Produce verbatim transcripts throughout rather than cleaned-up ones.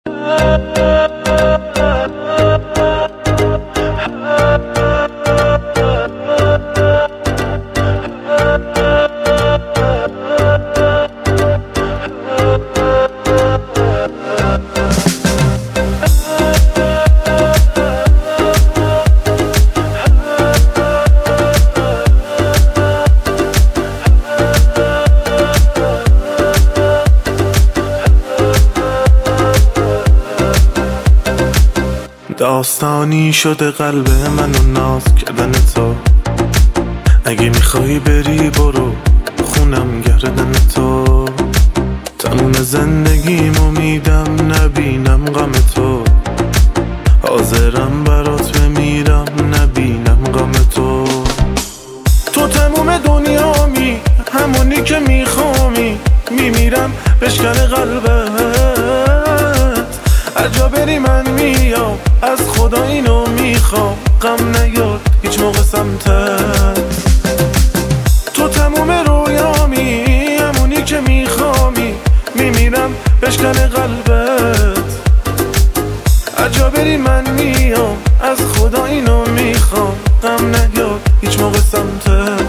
داستانی شده قلب منو ناز کردن تو. اگه میخوای بری برو خونم گردن تو. تموم زندگیمو میدم نبینم غم تو. حاضرم برات بمیرم نبینم غم تو. تو تموم دنیامی همونی که میخوامی. میمیرم بشکن قلبت. هرجا بری من میام از خدا اینو میخوام. غم نیار هیچ موقع سمتت. تو تموم رویامی همونی که میخوامی. میمیرم بشکن قلبت. هرجا بری من میام از خدا اینو میخوام. غم نیار هیچ موقع سمتت.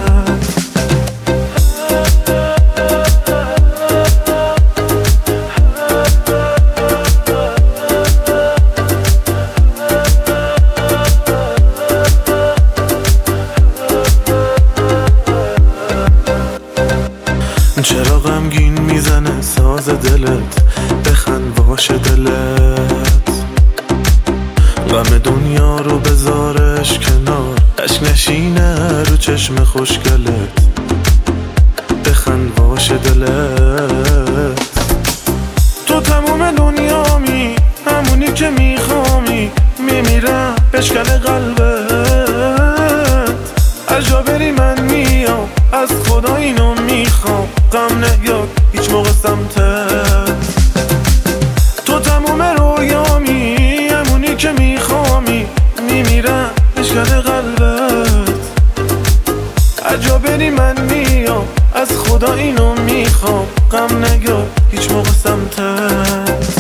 چرا غمگین میزنه ساز دلت؟ بخند باشه دلت. غم دنیا رو بذارش کنار. اشک نشینه رو چشم خوشگلت. بخند باشه دلت. تو تموم دنیامی همونی که میخوامی. میمیرم بشکن قلبت. هر جا بری من میام از خدا اینو میخوام. غم نیاد هیچ موقع سمتت. تو تموم رویامی همونی که میخوامی. میمیرم بشکن قلبت. هر جا بری من میام از خدا اینو میخوام. غم نیاد هیچ موقع سمتت.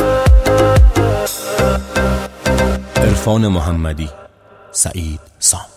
عرفان محمدی، سعید سام.